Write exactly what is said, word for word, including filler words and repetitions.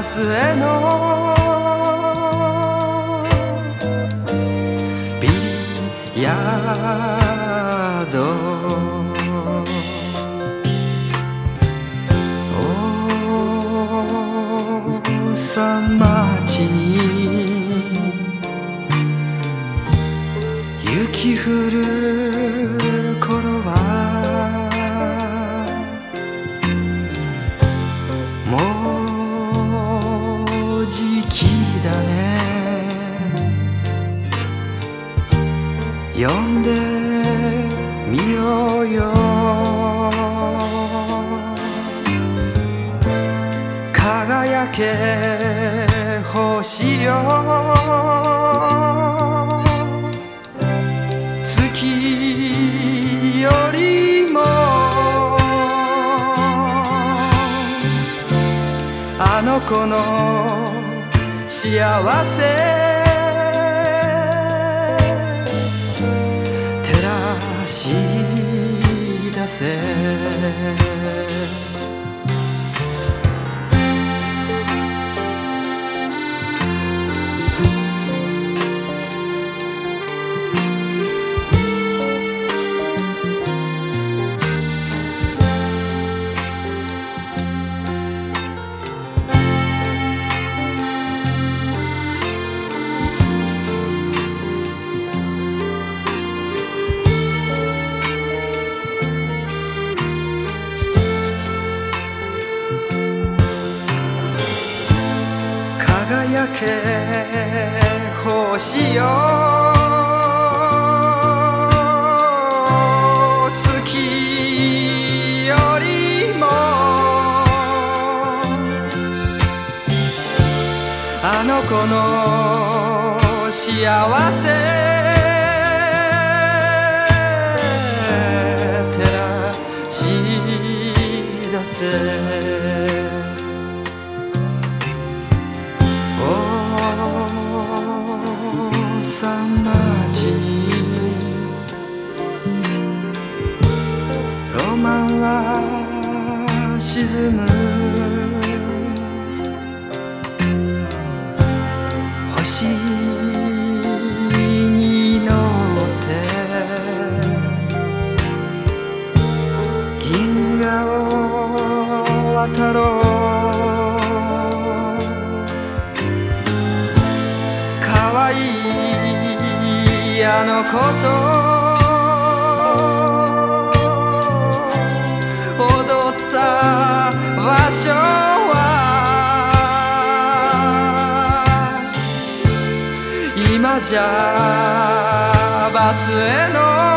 スへのビリヤード大さ町に雪降る頃はもうじきだね。呼んでみようよ輝け星よ月よりもあの子の幸せ照らし出せ。輝け星よ月よりもあの子の幸せ照らし出せ。街にロマンは沈む星に乗って銀河を渡ろう。かわいいあの子と踊った場所は今じゃバスへの